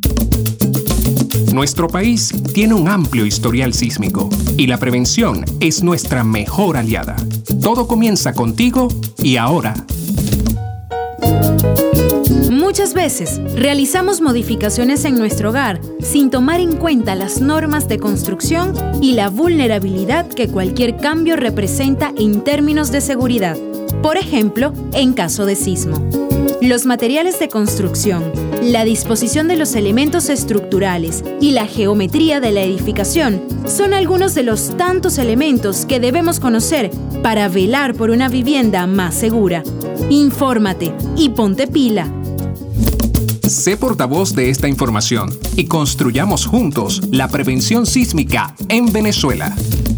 Nuestro país tiene un amplio historial sísmico y la prevención es nuestra mejor aliada. Todo comienza contigo y ahora. Muchas veces realizamos modificaciones en nuestro hogar sin tomar en cuenta las normas de construcción y la vulnerabilidad que cualquier cambio representa en términos de seguridad. Por ejemplo, en caso de sismo. Los materiales de construcción, la disposición de los elementos estructurales y la geometría de la edificación son algunos de los tantos elementos que debemos conocer para velar por una vivienda más segura. Infórmate y ponte pila. Sé portavoz de esta información y construyamos juntos la prevención sísmica en Venezuela.